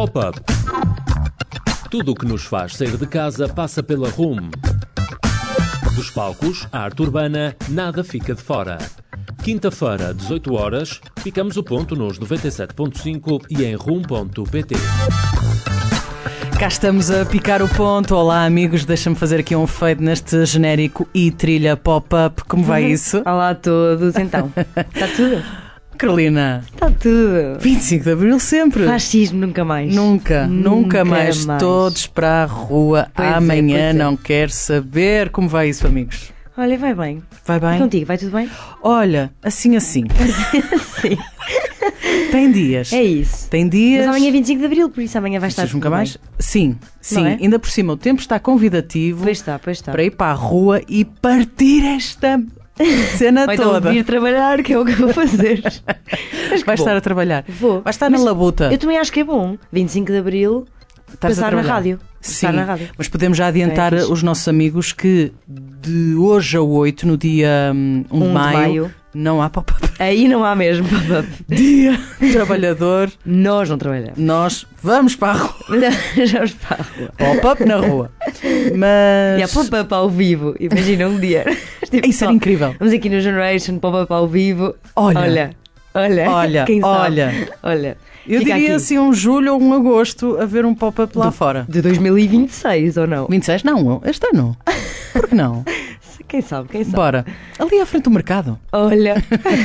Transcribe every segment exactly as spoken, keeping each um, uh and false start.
Pop-Up. Tudo o que nos faz sair de casa passa pela Rum. Dos palcos à arte urbana, nada fica de fora. Quinta-feira, dezoito horas, picamos o ponto nos noventa e sete ponto cinco e em rum ponto pt. Cá estamos a picar o ponto. Olá amigos, deixa-me fazer aqui um fade neste genérico e trilha pop-up. Como vai isso? Olá a todos, então. Está tudo? Carolina, Está tudo. vinte e cinco de Abril sempre. Fascismo nunca mais. Nunca, nunca, nunca mais. mais. Todos para a rua. Pois é, Amanhã pois é. não quero saber. Como vai isso, amigos? Olha, vai bem. Vai bem? E contigo, vai tudo bem? Olha, assim assim. Sim. Tem dias. É isso. Tem dias. Mas amanhã é vinte e cinco de Abril, por isso amanhã vai estar Vocês tudo nunca bem. mais? Sim, sim. Não é? Ainda por cima o tempo está convidativo Pois está, pois está. para ir para a rua e partir esta cena Ou então toda. vir trabalhar, que é o que eu vou fazer. Mas que Vai bom. estar a trabalhar. Vou. Vai estar Mas na labuta. Eu também acho que é bom. vinte e cinco de Abril, Estás a passar na trabalhar. rádio. Sim, Passar na rádio. mas podemos já adiantar É fixe. os nossos amigos que de hoje a oito, no dia hum, um de um de maio, maio. não há pop-up. Aí não há mesmo pop-up. Dia trabalhador, Nós não trabalhamos. nós vamos para a rua. Não, já vamos para a rua. Pop-up na rua. Mas... E há pop-up ao vivo. Imagina um dia. Tipo, Isso era só, incrível. vamos aqui no Generation, pop-up ao vivo. Olha. Olha. Olha. Olha, Quem sabe? olha. Olha. Eu Fica diria aqui. assim um julho ou um agosto a ver um pop-up lá Do- fora. De dois mil e vinte e seis, ou não? vinte e seis? Não, este ano. Por que não? Quem sabe, quem sabe. Bora. Ali à frente do mercado. Olha.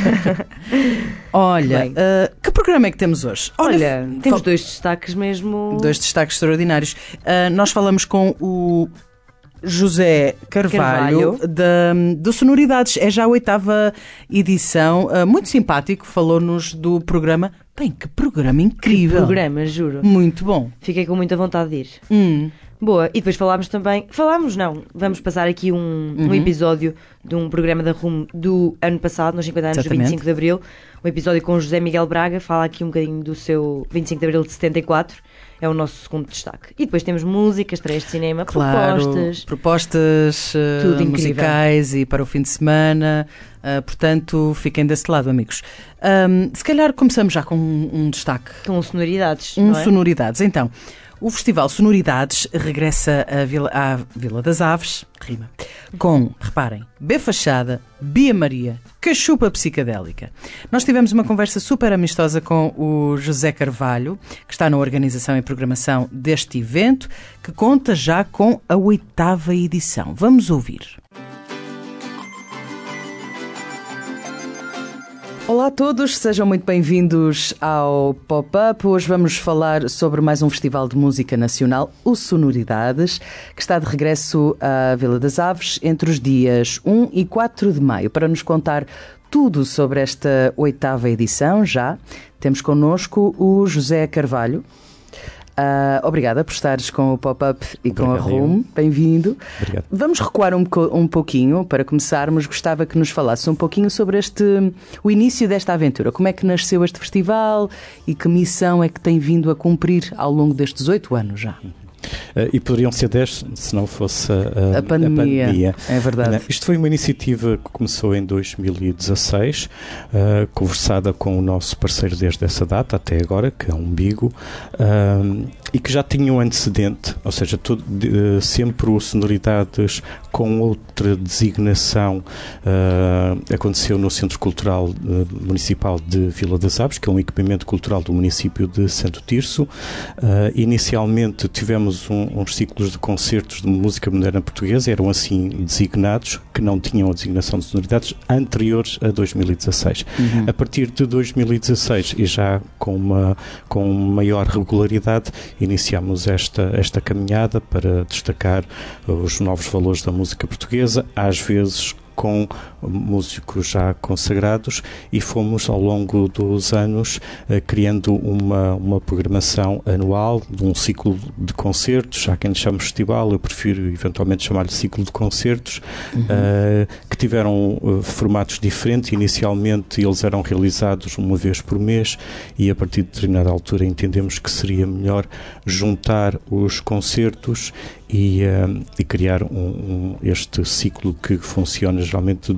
Olha, Bem. uh, que programa é que temos hoje? Olha, f- temos fal- dois destaques mesmo. dois destaques extraordinários. Uh, nós falamos com o José Carvalho, Carvalho. Da, do Sonoridades. É já a oitava edição. Uh, muito simpático. Falou-nos do programa. Bem, que programa incrível. Programa, juro. Muito bom. Fiquei com muita vontade de ir. Hum. Boa, e depois falámos também. Falámos, não. Vamos passar aqui um, um Uhum. episódio de um programa da Rum do ano passado, nos cinquenta anos do Exatamente. vinte e cinco de Abril. Um episódio com o José Miguel Braga. Fala aqui um bocadinho do seu vinte e cinco de Abril de setenta e quatro. É o nosso segundo destaque. E depois temos música, estreias de cinema, Claro, propostas. propostas uh, Tudo incrível. musicais e para o fim de semana. Uh, portanto, fiquem desse lado, amigos. Um, se calhar começamos já com um, um destaque. Com sonoridades. Um não é? Sonoridades. Então, o Festival Sonoridades regressa à Vila, à Vila das Aves, rima, com, reparem, B Fachada, Bia Maria, Cachupa Psicadélica. Nós tivemos uma conversa super amistosa com o José Carvalho, que está na organização e programação deste evento, que conta já com a oitava edição. Vamos ouvir. Olá a todos, sejam muito bem-vindos ao Pop-Up. Hoje vamos falar sobre mais um festival de música nacional, o Sonoridades, que está de regresso à Vila das Aves entre os dias um e quatro de maio. Para nos contar tudo sobre esta oitava edição, já temos connosco o José Carvalho. Uh, obrigada por estares com o Pop-Up e Obrigado, com a Rum. eu. Bem-vindo. Obrigado. Vamos recuar um, co- um pouquinho para começarmos. Gostava que nos falasse um pouquinho sobre este, o início desta aventura. Como é que nasceu este festival e que missão é que tem vindo a cumprir ao longo destes oito anos já? Uh, e poderiam ser dez se não fosse a, A pandemia, a pandemia. é verdade. Uh, isto foi uma iniciativa que começou em dois mil e dezasseis, uh, conversada com o nosso parceiro desde essa data até agora, que é o Umbigo, uh, e que já tinha um antecedente, ou seja, tudo, de, uh, sempre o Sonoridades com outra designação uh, aconteceu no Centro Cultural uh, Municipal de Vila das Aves, que é um equipamento cultural do município de Santo Tirso. Uh, inicialmente tivemos Um, uns ciclos de concertos de música moderna portuguesa, eram assim designados, que não tinham a designação de sonoridades anteriores a dois mil e dezasseis. Uhum. A partir de dois mil e dezasseis, e já com uma com maior regularidade, iniciamos esta, esta caminhada para destacar os novos valores da música portuguesa, às vezes com músicos já consagrados, e fomos ao longo dos anos eh, criando uma, uma programação anual de um ciclo de concertos. Há quem lhe chame festival, eu prefiro eventualmente chamar-lhe ciclo de concertos, uhum. eh, que tiveram eh, formatos diferentes. Inicialmente eles eram realizados uma vez por mês, e a partir de determinada altura entendemos que seria melhor juntar os concertos e, uh, e criar um, um, este ciclo que funciona geralmente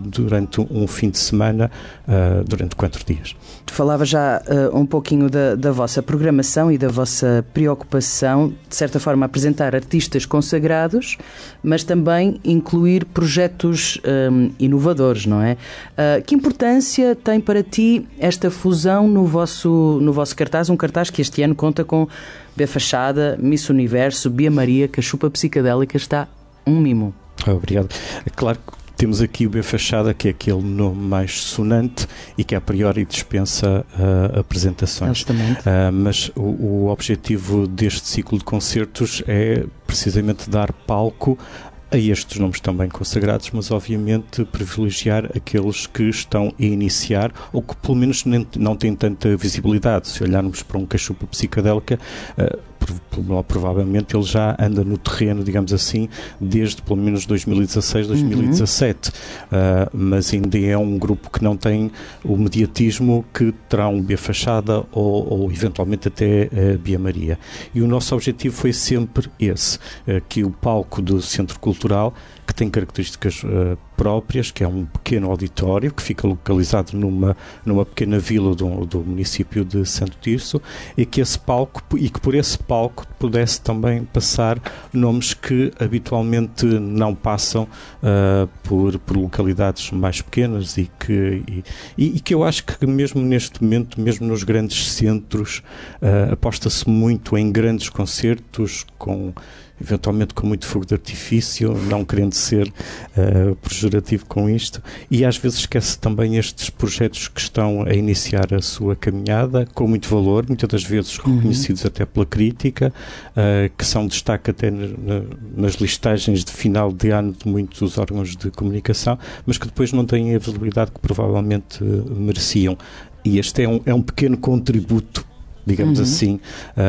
durante um fim de semana, uh, durante quatro dias. Tu falava já uh, um pouquinho da, da vossa programação e da vossa preocupação, de certa forma, apresentar artistas consagrados, mas também incluir projetos um, inovadores, não é? Uh, que importância tem para ti esta fusão no vosso, no vosso cartaz? Um cartaz que este ano conta com B Fachada, Miss Universo, Bia Maria, Cachupa Psicadélica, está um mimo. Obrigado. É claro que temos aqui o B Fachada, que é aquele nome mais sonante e que a priori dispensa uh, apresentações. Uh, mas o, o objetivo deste ciclo de concertos é precisamente dar palco a estes nomes também consagrados, mas obviamente privilegiar aqueles que estão a iniciar ou que pelo menos nem, não têm tanta visibilidade. Se olharmos para um Cachupa Psicadélica, uh, provavelmente ele já anda no terreno, digamos assim, desde pelo menos dois mil e dezasseis, dois mil e dezassete, uhum. uh, mas ainda é um grupo que não tem o mediatismo que terá um B Fachada ou, ou eventualmente até a uh, Bia Maria. E o nosso objetivo foi sempre esse, uh, que o palco do Centro Cultural, que tem características uh, próprias, que é um pequeno auditório que fica localizado numa, numa pequena vila do, do município de Santo Tirso, e que esse palco, e que por esse palco pudesse também passar nomes que habitualmente não passam uh, por, por localidades mais pequenas e que, e, e que eu acho que mesmo neste momento, mesmo nos grandes centros, uh, aposta-se muito em grandes concertos com eventualmente com muito fogo de artifício, não querendo ser uh, pejorativo com isto, e às vezes esquece também estes projetos que estão a iniciar a sua caminhada, com muito valor, muitas das vezes reconhecidos uhum. até pela crítica, uh, que são destaque até na, nas listagens de final de ano de muitos órgãos de comunicação, mas que depois não têm a visibilidade que provavelmente uh, mereciam. E este é um, é um pequeno contributo, digamos uhum. assim,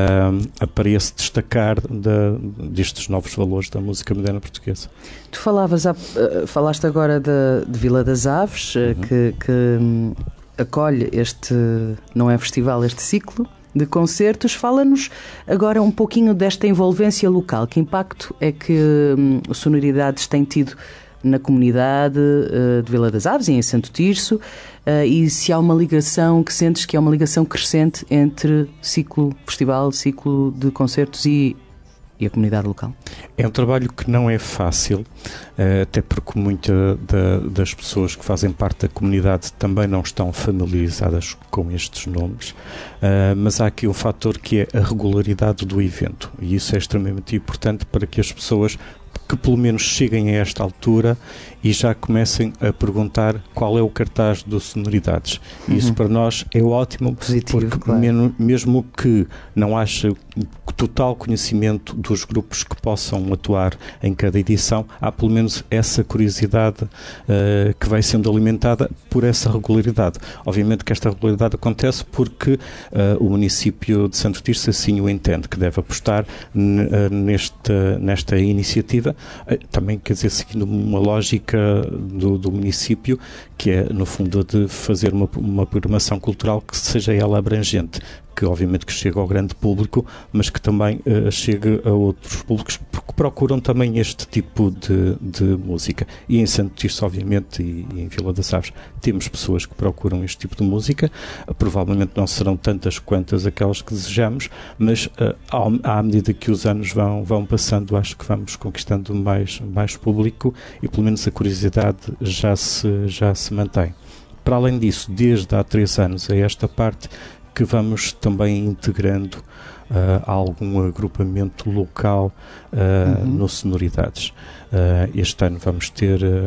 uh, para esse destacar da, destes novos valores da música moderna portuguesa. Tu falavas, uh, falaste agora de, de Vila das Aves, uhum. que, que um, acolhe este, não é festival, este ciclo de concertos. Fala-nos agora um pouquinho desta envolvência local. Que impacto é que um, o Sonoridades tem tido na comunidade uh, de Vila das Aves e em Santo Tirso, uh, e se há uma ligação, que sentes que é uma ligação crescente entre ciclo festival, ciclo de concertos e, e a comunidade local? É um trabalho que não é fácil, uh, até porque muitas da, das pessoas que fazem parte da comunidade também não estão familiarizadas com estes nomes, uh, mas há aqui um fator que é a regularidade do evento, e isso é extremamente importante para que as pessoas que pelo menos cheguem a esta altura e já comecem a perguntar qual é o cartaz do Sonoridades. Uhum. Isso para nós é ótimo, positivo, porque claro. mesmo, mesmo que não haja total conhecimento dos grupos que possam atuar em cada edição, há pelo menos essa curiosidade uh, que vai sendo alimentada por essa regularidade. Obviamente que esta regularidade acontece porque uh, o município de Santo Tirso assim o entende, que deve apostar n- uh, nesta, nesta iniciativa, uh, também quer dizer, seguindo uma lógica do, do município, que é no fundo de fazer uma, uma programação cultural que seja ela abrangente, que obviamente que chega ao grande público, mas que também uh, chegue a outros públicos que procuram também este tipo de, de música. E em Santo Tirso, obviamente, e, e em Vila das Aves, temos pessoas que procuram este tipo de música. Uh, provavelmente não serão tantas quantas aquelas que desejamos, mas uh, ao, à medida que os anos vão, vão passando, acho que vamos conquistando mais, mais público e pelo menos a curiosidade já se, já se mantém. Para além disso, desde há três anos a esta parte, que vamos também integrando uh, algum agrupamento local uh, uhum. no Sonoridades. Uh, este ano vamos ter uh,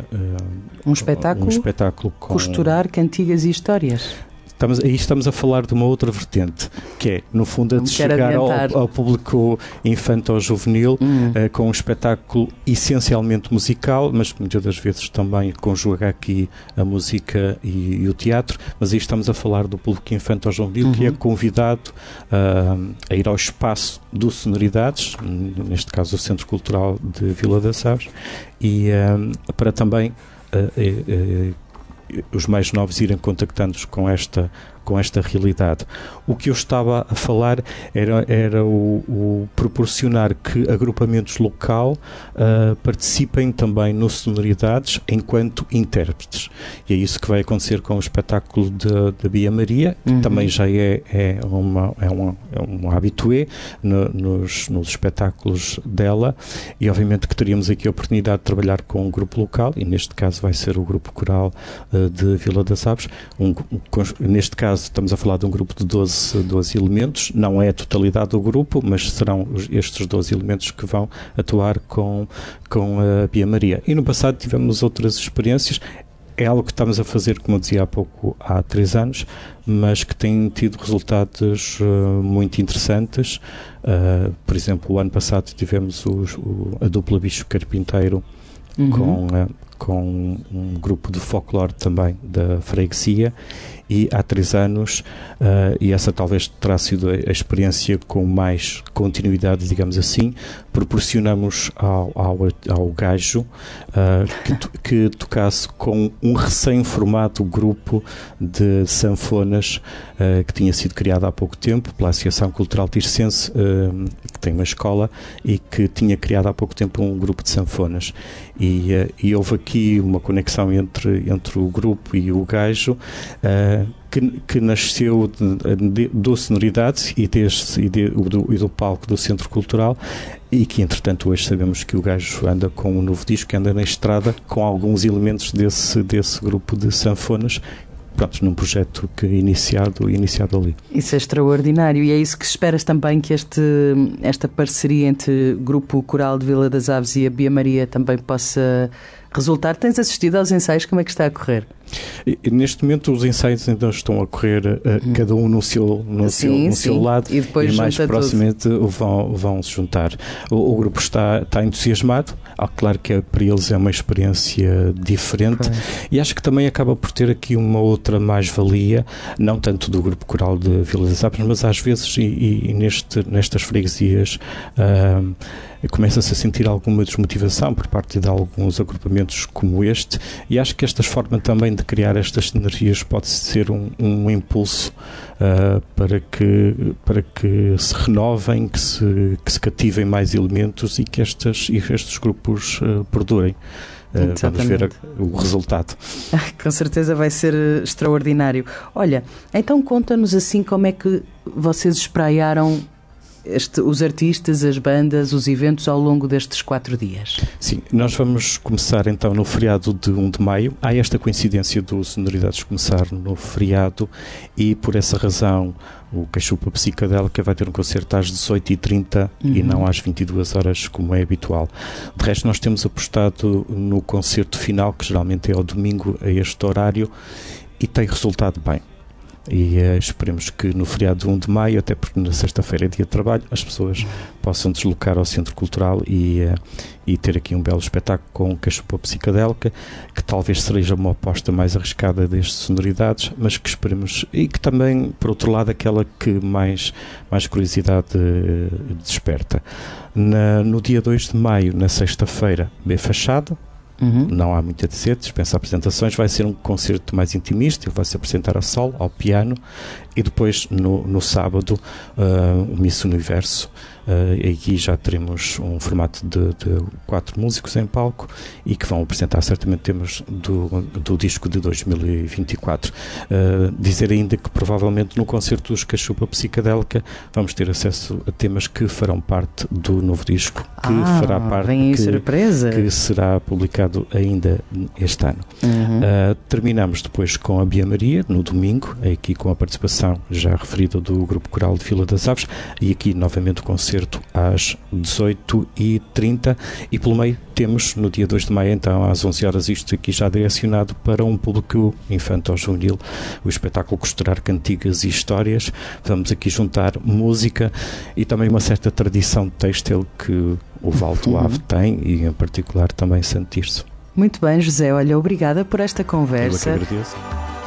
um espetáculo, um espetáculo com... Costurar Cantigas e Histórias. Estamos, aí estamos a falar de uma outra vertente, que é, no fundo, a de chegar ao, ao público infanto-juvenil hum. uh, com um espetáculo essencialmente musical, mas muitas das vezes também conjuga aqui a música e, e o teatro, mas aí estamos a falar do público infanto-juvenil, uhum. que é convidado uh, a ir ao espaço do Sonoridades, neste caso o Centro Cultural de Vila das Aves, e uh, para também uh, uh, uh, os mais novos irem contactando-nos com esta, com esta realidade. O que eu estava a falar era, era o, o proporcionar que agrupamentos local uh, participem também no Sonoridades enquanto intérpretes. E é isso que vai acontecer com o espetáculo da Bia Maria, que uhum. também já é, é, uma, é, uma, é um habitué no, nos, nos espetáculos dela, e obviamente que teríamos aqui a oportunidade de trabalhar com um grupo local, e neste caso vai ser o Grupo Coral uh, de Vila das Aves. Um, um, neste caso estamos a falar de um grupo de doze, doze elementos, não é a totalidade do grupo, mas serão os, estes doze elementos que vão atuar com, com a Bia Maria. E no passado tivemos outras experiências. É algo que estamos a fazer, como eu dizia há pouco, há três anos, mas que tem tido resultados uh, muito interessantes. Uh, por exemplo, o ano passado tivemos os, o, a dupla Bicho Carpinteiro uhum. com, uh, com um grupo de folclore também da freguesia, e há três anos, uh, e essa talvez terá sido a experiência com mais continuidade, digamos assim, proporcionamos ao, ao, ao gajo uh, que, to, que tocasse com um recém-formado grupo de sanfonas uh, que tinha sido criado há pouco tempo pela Associação Cultural Tircense, uh, que tem uma escola, e que tinha criado há pouco tempo um grupo de sanfonas. E, uh, e houve aqui uma conexão entre, entre o grupo e o gajo, uh, Que, que nasceu de, de, do Sonoridades e, deste, e, de, do, e do palco do Centro Cultural, e que entretanto hoje sabemos que o gajo anda com um novo disco, anda na estrada com alguns elementos desse, desse grupo de sanfonas, pronto, num projeto que iniciado, iniciado ali. Isso é extraordinário, e é isso que esperas também, que este, esta parceria entre o Grupo Coral de Vila das Aves e a Bia Maria também possa resultar. Tens assistido aos ensaios? Como é que está a correr? E, neste momento os ensaios ainda estão a correr, uh, hum. cada um no seu, no sim, seu, no sim. seu lado, e, depois e mais proximamente vão, vão se juntar. O, o grupo está, está entusiasmado. Ah, claro que é, para eles é uma experiência diferente, okay. E acho que também acaba por ter aqui uma outra mais-valia, não tanto do Grupo Coral de Vila das Aves, mas às vezes, e, e neste, nestas freguesias, uh, começa-se a sentir alguma desmotivação por parte de alguns agrupamentos como este, e acho que esta forma também de criar estas sinergias pode ser um, um impulso uh, para, que, para que se renovem, que se, que se cativem mais elementos e que estas, e estes grupos uh, perdurem. Uh, vamos ver a, o resultado. Com certeza vai ser extraordinário. Olha, então conta-nos assim como é que vocês espraiaram Este, os artistas, as bandas, os eventos ao longo destes quatro dias. Sim, nós vamos começar então no feriado de um de maio. Há esta coincidência dos Sonoridades começar no feriado, e por essa razão o Cachupa Psicadélica vai ter um concerto às dezoito e trinta uhum. e não às vinte e duas horas, como é habitual. De resto, nós temos apostado no concerto final, que geralmente é ao domingo a este horário, e tem resultado bem. E uh, esperemos que no feriado de um de maio, até porque na sexta-feira é dia de trabalho, as pessoas possam deslocar ao Centro Cultural e, uh, e ter aqui um belo espetáculo com Cachupa Psicadélica, que talvez seja uma aposta mais arriscada destas Sonoridades, mas que esperemos, e que também, por outro lado, aquela que mais, mais curiosidade uh, desperta. Na, no dia dois de maio, na sexta-feira, bem fachado. Uhum. Não há muito a dizer, dispensa apresentações. Vai ser um concerto mais intimista. Ele vai se apresentar a solo, ao piano, e depois no, no sábado uh, o Miss Universo. Uh, aqui já teremos um formato de, de quatro músicos em palco, e que vão apresentar certamente temas do, do disco de dois mil e vinte e quatro. Uh, dizer ainda que provavelmente no concerto dos Cachupa Psicadélica vamos ter acesso a temas que farão parte do novo disco, que ah, fará parte vem que, surpresa. que será publicado ainda este ano. Uhum. Uh, terminamos depois com a Bia Maria no domingo, aqui com a participação já referida do Grupo Coral de Vila das Aves, e aqui novamente o concerto às dezoito e trinta, e pelo meio temos no dia dois de maio, então às onze horas, isto aqui já direcionado para um público infanto-juvenil, o espetáculo Costurar Cantigas e Histórias. Vamos aqui juntar música e também uma certa tradição têxtil que o Val do Ave tem, e em particular também Santo Tirso. Muito bem, José, olha, obrigada por esta conversa. Eu que agradeço.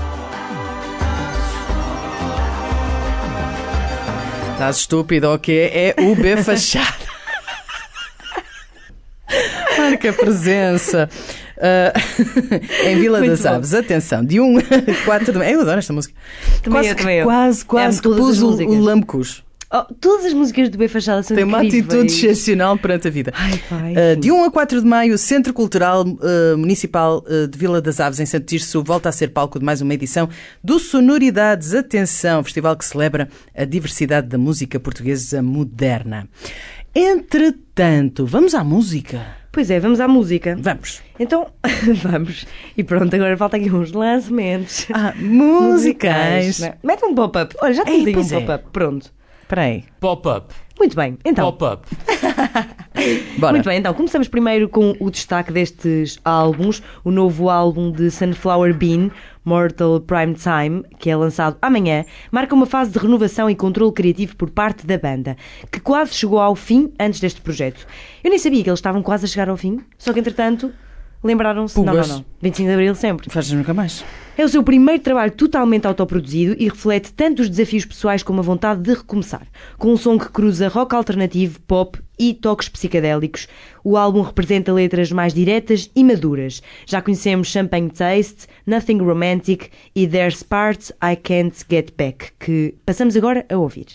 Estás estúpido ou quê? É o B fachado. Marca presença. Uh, em Vila Muito das bom. Aves, atenção, de um a quatro de maio. Eu adoro esta música. Também quase eu, que- também eu. quase, quase Amo que todas pus as o, músicas. o Lamecus. Oh, todas as músicas do B Fachada são Tem uma incríveis. atitude excepcional perante a vida. Ai, pai, Uh, enfim. de um a quatro de maio, o Centro Cultural uh, Municipal uh, de Vila das Aves, em Santo Tirso, volta a ser palco de mais uma edição do Sonoridades. Atenção, festival que celebra a diversidade da música portuguesa moderna. Entretanto, vamos à música. Pois é, vamos à música. Vamos. Então, vamos. E pronto, agora falta aqui uns lançamentos. Ah, musicais. Não é? Mete um pop-up. Olha, já Ei, temos aí um pois é. pop-up. Pronto. Espera aí. Pop-up. Muito bem, então. Pop-up. Bora. Muito bem, então começamos primeiro com o destaque destes álbuns. O novo álbum de Sunflower Bean, Mortal Prime Time, que é lançado amanhã, marca uma fase de renovação e controle criativo por parte da banda, que quase chegou ao fim antes deste projeto. Eu nem sabia que eles estavam quase a chegar ao fim, só que entretanto lembraram-se... Não, não, Pugas. não. vinte e cinco de Abril sempre. Fazes nunca mais. É o seu primeiro trabalho totalmente autoproduzido e reflete tanto os desafios pessoais como a vontade de recomeçar. Com um som que cruza rock alternativo, pop e toques psicadélicos, o álbum representa letras mais diretas e maduras. Já conhecemos Champagne Taste, Nothing Romantic e There's Parts I Can't Get Back, que passamos agora a ouvir.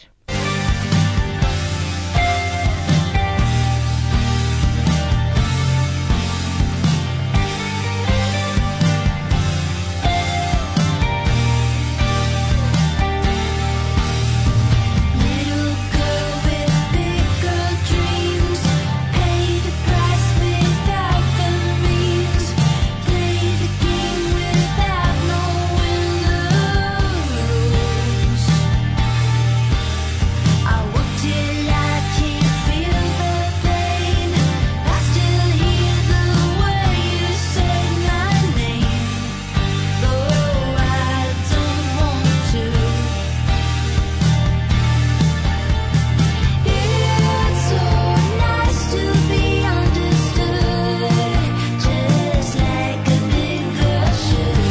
Little girl with big girl dreams, pay the price without the means, play the game without knowing the rules. I work till I can't feel the pain, I still hear the way you say my name, though I don't want to. It's so nice to be understood, just like a big girl should.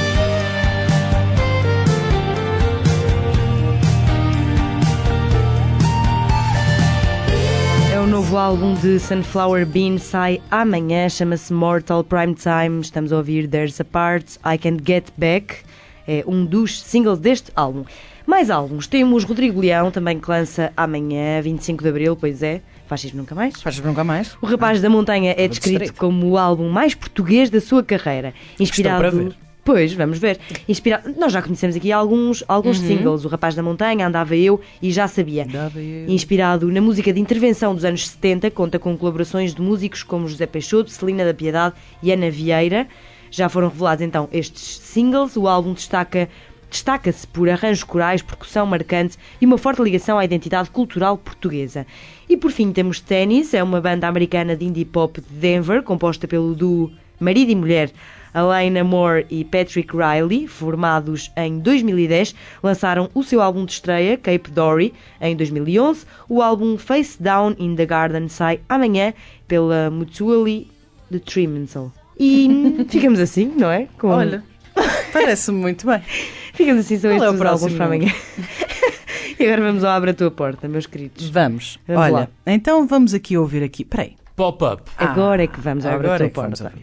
É o novo álbum de Sunflower Bean, sai amanhã, chama-se Mortal Prime Time. Estamos a ouvir There's a Part I Can't Get Back, é um dos singles deste álbum. Mais álbuns, temos Rodrigo Leão, também que lança amanhã, vinte e cinco de Abril, pois é, Fascismo Nunca Mais. Fazes nunca mais? O Rapaz da Montanha é Estava descrito distraído. como o álbum mais português da sua carreira. Inspirado... para ver. Pois, vamos ver. Inspirado... Nós já conhecemos aqui alguns, alguns singles. O Rapaz da Montanha, Andava Eu e Já Sabia. Andava Eu. Inspirado na música de intervenção dos anos setenta, conta com colaborações de músicos como José Peixoto, Celina da Piedade e Ana Vieira. Já foram revelados então estes singles. O álbum destaca... Destaca-se por arranjos corais, percussão marcante e uma forte ligação à identidade cultural portuguesa. E por fim temos Tennis, é uma banda americana de indie pop de Denver, composta pelo duo marido e mulher Alaina Moore e Patrick Riley, formados em dois mil e dez, lançaram o seu álbum de estreia, Cape Dory, em dois mil e onze. O álbum Face Down in the Garden sai amanhã pela Mutually Detrimental. E ficamos assim, não é? Com... Olha, parece-me muito bem. Ficamos assim, são Qual é o estes os álbuns próximo? para amanhã. E agora vamos ao Abre a Tua Porta, meus queridos. Vamos. Vamos Olha, lá. então vamos aqui ouvir aqui. Peraí. Pop-up. Agora é que vamos ao Abre a Agora Tua é que vamos Porta.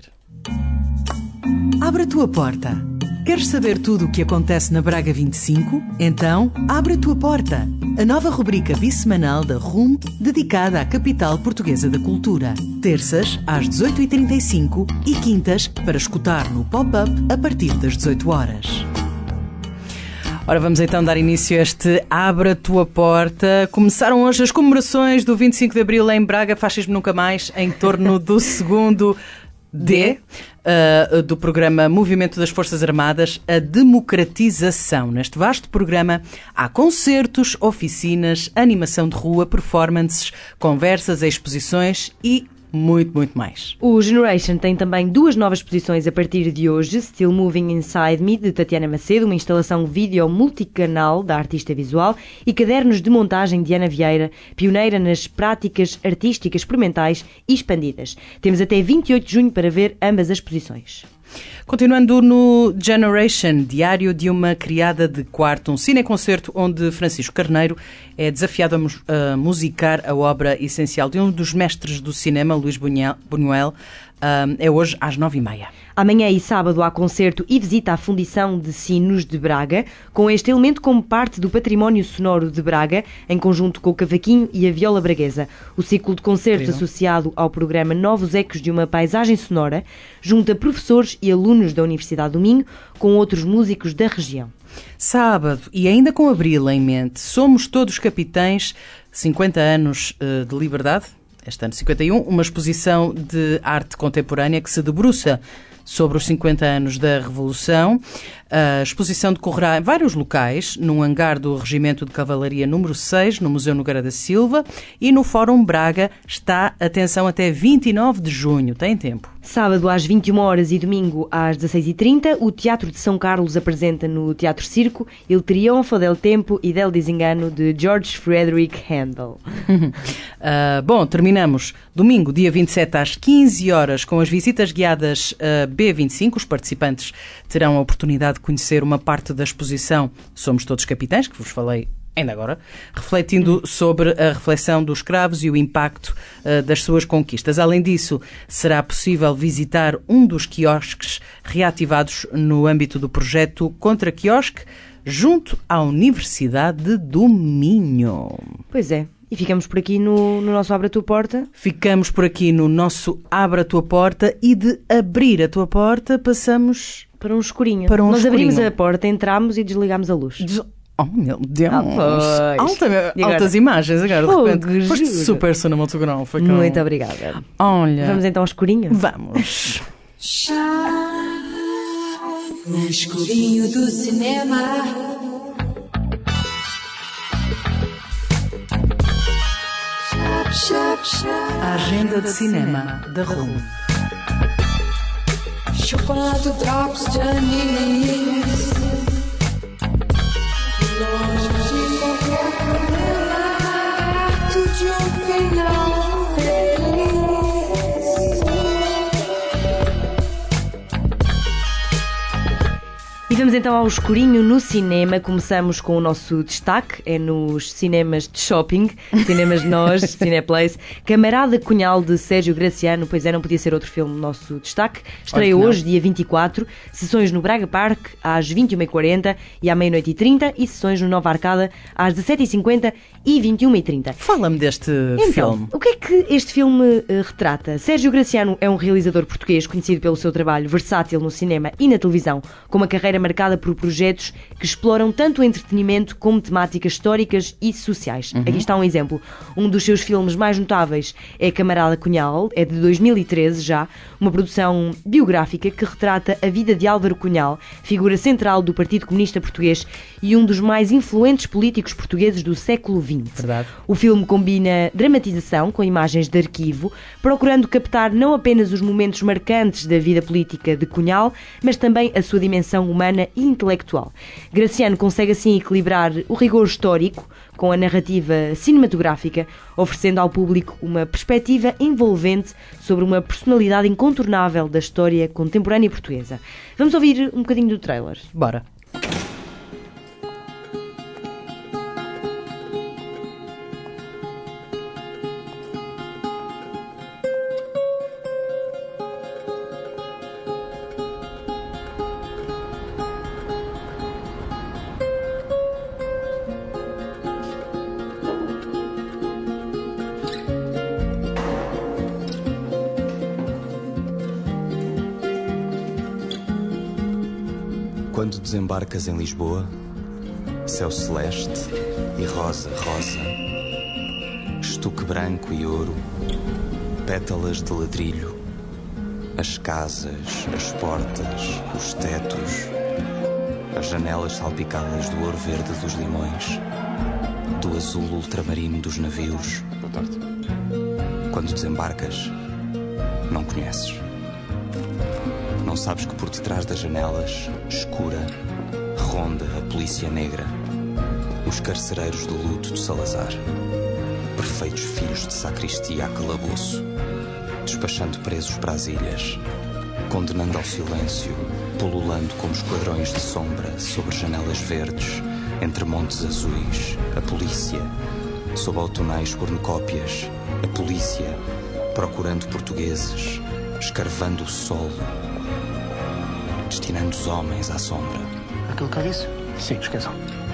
ouvir. Abre a tua porta. Queres saber tudo o que acontece na Braga vinte e cinco? Então, abre a tua porta. A nova rubrica bissemanal da R U M dedicada à capital portuguesa da cultura. Terças, às dezoito e trinta e cinco e quintas, para escutar no pop-up a partir das dezoito horas. Ora, vamos então dar início a este Abre a Tua Porta. Começaram hoje as comemorações do vinte e cinco de Abril em Braga, Fascismo Nunca Mais, em torno do segundo D uh, do programa Movimento das Forças Armadas, a democratização. Neste vasto programa há concertos, oficinas, animação de rua, performances, conversas, exposições e muito, muito mais. O Generation tem também duas novas exposições a partir de hoje. Still Moving Inside Me, de Tatiana Macedo, uma instalação vídeo multicanal da artista visual, e Cadernos de Montagem de Ana Vieira, pioneira nas práticas artísticas experimentais e expandidas. Temos até vinte e oito de junho para ver ambas as exposições. Continuando no Generation, Diário de uma Criada de Quarto, um cineconcerto onde Francisco Carneiro é desafiado a, mus- a musicar a obra essencial de um dos mestres do cinema, Luís Buñuel, Buñuel Ah, é hoje às nove e meia. Amanhã e sábado há concerto e visita à Fundição de Sinos de Braga, com este elemento como parte do património sonoro de Braga, em conjunto com o cavaquinho e a viola braguesa. O ciclo de concertos associado ao programa Novos Ecos de uma Paisagem Sonora junta professores e alunos da Universidade do Minho com outros músicos da região. Sábado, e ainda com abril em mente, Somos Todos Capitães, cinquenta anos uh, de liberdade, este ano cinquenta e um, uma exposição de arte contemporânea que se debruça sobre os cinquenta anos da Revolução. A exposição decorrerá em vários locais, num hangar do Regimento de Cavalaria número seis, no Museu Nogueira da Silva, e no Fórum Braga. Está, atenção, até vinte e nove de junho. Tem tempo. Sábado às vinte e uma horas e domingo às dezasseis e trinta, o Teatro de São Carlos apresenta no Teatro Circo Il Trionfo del Tempo e del Desengano de George Frederick Handel. uh, bom, terminamos domingo, dia vinte e sete, às quinze horas, com as visitas guiadas uh, B vinte e cinco. Os participantes terão a oportunidade de conhecer uma parte da exposição Somos Todos Capitães, que vos falei ainda agora, refletindo sobre a reflexão dos escravos e o impacto uh, das suas conquistas. Além disso, será possível visitar um dos quiosques reativados no âmbito do projeto Contra Quiosque, junto à Universidade do Minho. Pois é. E ficamos por aqui no, no nosso Abre a Tua Porta. Ficamos por aqui no nosso Abre a Tua Porta, e de abrir a tua porta passamos Para um escurinho. Para um Nós escurinho. abrimos a porta, entramos e desligamos a luz. Des- Oh, meu Deus! Ah, pois. Alta- E agora? altas imagens agora, Fogo, de repente. Foste juro. super cinematográfica. Muito obrigada. Olha. Vamos então ao escurinho? Vamos. No escurinho do cinema. Chap, chap, chap. A agenda de cinema da Rum. Chocolate drops de anis. Longe de qualquer problema, perto de um final feliz. E vamos então ao escurinho no cinema. Começamos com o nosso destaque, é nos cinemas de shopping, cinemas de nós, Cineplace. Camarada Cunhal, de Sérgio Graciano, pois é, não podia ser outro filme no nosso destaque. Estreia Olha que não. hoje, dia vinte e quatro, sessões no Braga Park às vinte e uma e quarenta e à meia-noite e trinta, e sessões no Nova Arcada às dezassete e cinquenta e vinte e uma e trinta. Fala-me deste Então, filme. o que é que este filme eh, retrata? Sérgio Graciano é um realizador português conhecido pelo seu trabalho versátil no cinema e na televisão, com uma carreira marcada por projetos que exploram tanto o entretenimento como temáticas históricas e sociais. Aqui está um exemplo. Um dos seus filmes mais notáveis é Camarada Cunhal, é de dois mil e treze já, uma produção biográfica que retrata a vida de Álvaro Cunhal, figura central do Partido Comunista Português e um dos mais influentes políticos portugueses do século vinte. Verdade. O filme combina dramatização com imagens de arquivo, procurando captar não apenas os momentos marcantes da vida política de Cunhal, mas também a sua dimensão humana e intelectual. Graciano consegue assim equilibrar o rigor histórico com a narrativa cinematográfica, oferecendo ao público uma perspectiva envolvente sobre uma personalidade incontornável da história contemporânea portuguesa. Vamos ouvir um bocadinho do trailer. Bora. Quando desembarcas em Lisboa, céu celeste e rosa, rosa, estuque branco e ouro, pétalas de ladrilho, as casas, as portas, os tetos, as janelas salpicadas do ouro verde dos limões, do azul ultramarino dos navios. Boa tarde. Quando desembarcas, não conheces. Não sabes que por detrás das janelas, escura, ronda a polícia negra, os carcereiros do luto de Salazar, perfeitos filhos de sacristia a calabouço, despachando presos para as ilhas, condenando ao silêncio, pululando como esquadrões de sombra sobre janelas verdes, entre montes azuis, a polícia, sob autunais cornucópias, a polícia, procurando portugueses, escarvando o solo, destinando os homens à sombra. Aquilo que eu disse? Sim, esqueçam.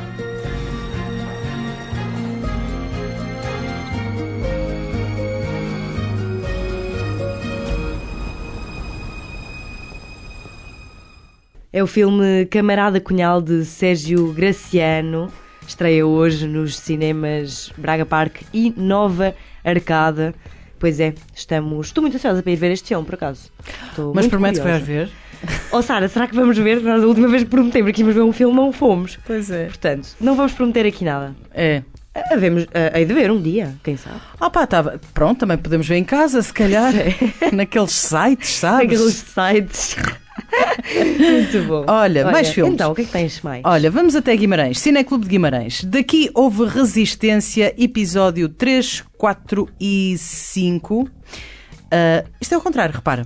É o filme Camarada Cunhal de Sérgio Graciano. Estreia hoje nos cinemas Braga Parque e Nova Arcada. Pois é, estamos... Estou muito ansiosa para ir ver este filme, por acaso. Estou Mas muito promete que vais curiosa. ver? Oh Sara, será que vamos ver? Nós a última vez que prometemos que íamos ver um filme não fomos. Pois é. Portanto, não vamos prometer aqui nada. É. Havemos, uh, hei de ver um dia, quem sabe? Ah pá, tá, pronto, também podemos ver em casa, se calhar. Naqueles sites, sabes? Aqueles sites. Muito bom. Olha, mais filmes. Então, o que é que tens mais? Olha, vamos até Guimarães, Cineclube de Guimarães. Daqui houve Resistência, episódio três, quatro e cinco. Uh, isto é o contrário, repara.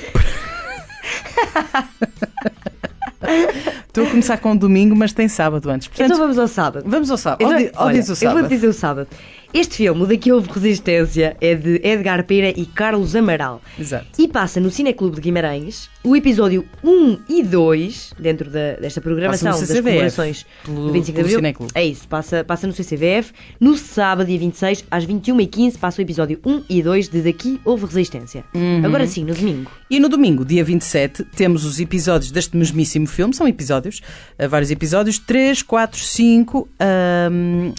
Estou a começar com um domingo, mas tem sábado antes. Portanto, Então vamos ao sábado. vamos ao sábado. Então, Ou, di- ou olha, diz o Eu sábado. vou-te dizer o sábado. Este filme, o Daqui Houve Resistência, é de Edgar Pera e Carlos Amaral. Exato. E passa no Cineclube de Guimarães o episódio um e dois, dentro da, desta programação Passa no das C C V F, comemorações pelo- do vinte e cinco de pelo Abril. Cineclube. É isso, passa, passa no C C V F. No sábado, dia vinte e seis, às vinte e uma e quinze, passa o episódio um e dois de Daqui Houve Resistência. Uhum. Agora sim, no domingo. E no domingo, dia vinte e sete, temos os episódios deste mesmíssimo filme. São episódios, uh, vários episódios. três, quatro, cinco... Um,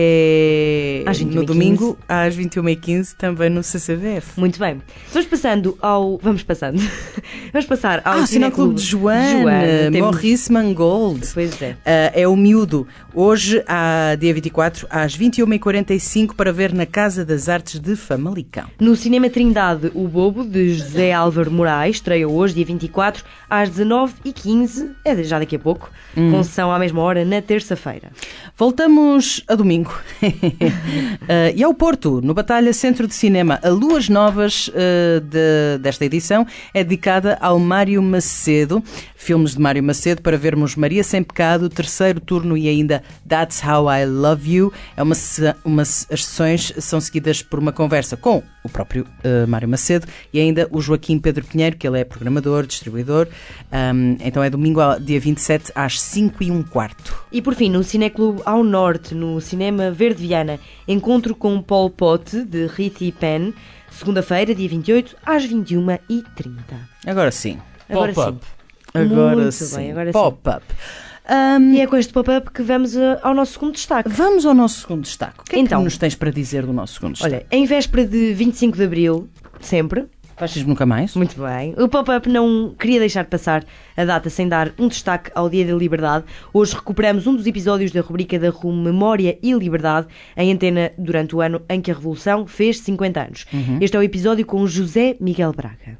é Às vinte e uma no e domingo, quinze. às vinte e uma e quinze, também no C C V F. Muito bem. Vamos passando ao... Vamos passando. Vamos passar ao Ah, Cineclube de Joana, Joana. Temos- Maurice Mangold. Pois é. Uh, é o Miúdo. Hoje, há dia vinte e quatro, às vinte e uma e quarenta e cinco, para ver na Casa das Artes de Famalicão. No Cinema Trindade, O Bobo, de José Álvaro Moraes, estreia hoje, dia vinte e quatro, às dezanove e quinze, é já daqui a pouco, Hum. com sessão à mesma hora, na terça-feira. Voltamos a domingo. Uh, e ao Porto, no Batalha Centro de Cinema. A Luas Novas uh, de- desta edição é dedicada ao Mário Macedo. Filmes de Mário Macedo para vermos Maria Sem Pecado, Terceiro Turno e ainda That's How I Love You. É uma, se- uma, as sessões são seguidas por uma conversa com o próprio uh, Mário Macedo e ainda o Joaquim Pedro Pinheiro, que ele é programador, distribuidor. Um, então é domingo, ao- dia vinte e sete, às cinco e um quarto. E por fim, no Cineclube ao Norte, no Cinema Verde Viana, encontro com Pol Pot, de Riti Pen, segunda-feira, dia vinte e oito, às vinte e uma e trinta. Agora sim. Agora Pop-up. sim. Agora Muito sim. bem, agora sim. Pop-up. Um, E é com este pop-up que vamos uh, ao nosso segundo destaque. Vamos ao nosso segundo destaque. O que é Então. que nos tens para dizer do nosso segundo destaque? Olha, em véspera de vinte e cinco de Abril, sempre, Fascismo nunca mais? muito bem, o pop-up não queria deixar passar a data sem dar um destaque ao Dia da Liberdade. Hoje recuperamos um dos episódios da rubrica da R U M Memória e Liberdade, em antena durante o ano em que a Revolução fez cinquenta anos. Este é o episódio com José Miguel Braga.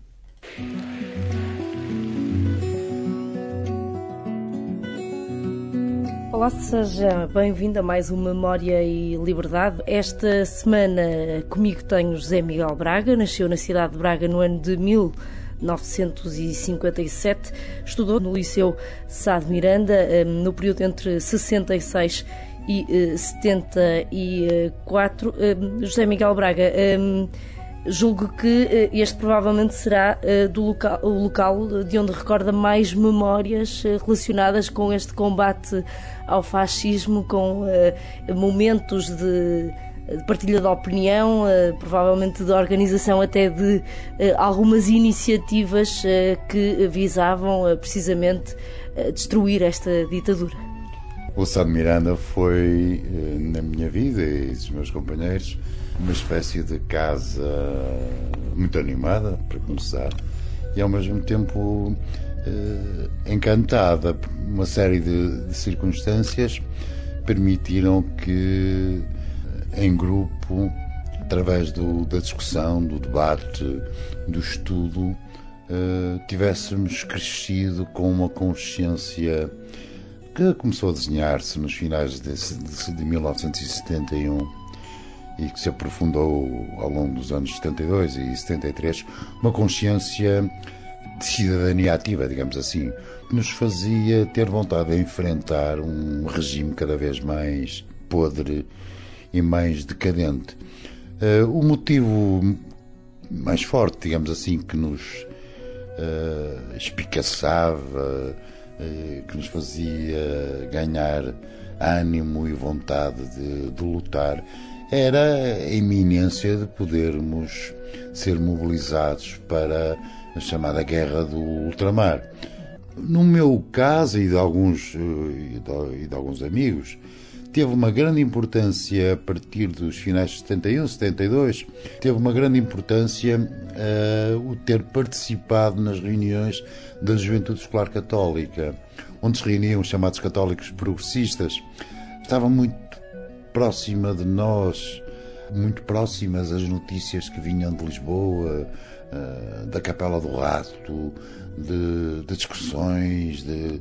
Olá, seja bem-vindo a mais um Memória e Liberdade. Esta semana comigo tenho José Miguel Braga, nasceu na cidade de Braga no ano de mil novecentos e cinquenta e sete, estudou no Liceu Sá de Miranda no período entre sessenta e seis e setenta e quatro. José Miguel Braga, julgo que este provavelmente será do local, o local de onde recorda mais memórias relacionadas com este combate ao fascismo, com uh, momentos de, de partilha de opinião, uh, provavelmente de organização até de uh, algumas iniciativas uh, que visavam uh, precisamente uh, destruir esta ditadura. O Sá de Miranda foi, uh, na minha vida e dos meus companheiros, uma espécie de casa muito animada, para começar, e ao mesmo tempo eh, encantada. Uma série de, de circunstâncias permitiram que, em grupo, através do, da discussão, do debate, do estudo, eh, tivéssemos crescido com uma consciência que começou a desenhar-se nos finais de, de, de mil novecentos e setenta e um e que se aprofundou ao longo dos anos setenta e dois e setenta e três, uma consciência de cidadania ativa, digamos assim, que nos fazia ter vontade de enfrentar um regime cada vez mais podre e mais decadente. Uh, o motivo mais forte, digamos assim, que nos uh, espicaçava, uh, que nos fazia ganhar ânimo e vontade de, de lutar, era a iminência de podermos ser mobilizados para a chamada Guerra do Ultramar. No meu caso e de alguns, e de, e de alguns amigos, teve uma grande importância a partir dos finais de setenta e um, setenta e dois, teve uma grande importância uh, o ter participado nas reuniões da Juventude Escolar Católica, onde se reuniam os chamados católicos progressistas. Estava muito próxima de nós, muito próximas as notícias que vinham de Lisboa, uh, da Capela do Rato, de, de discussões, de,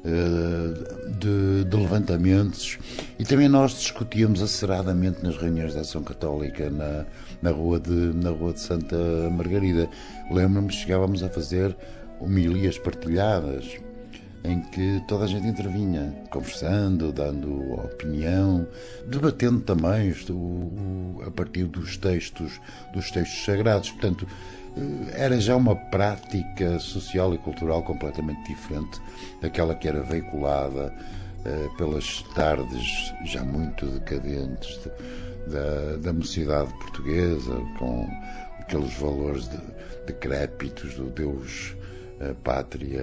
uh, de, de levantamentos, e também nós discutíamos aceradamente nas reuniões da Ação Católica na, na, rua, de, na rua de Santa Margarida. Lembro-me que chegávamos a fazer homilias partilhadas, em que toda a gente intervinha, conversando, dando opinião, debatendo também o, o, a partir dos textos, dos textos sagrados. Portanto, era já uma prática social e cultural completamente diferente daquela que era veiculada eh, pelas tardes já muito decadentes de, da, da mocidade portuguesa, com aqueles valores de, decrépitos do Deus, a pátria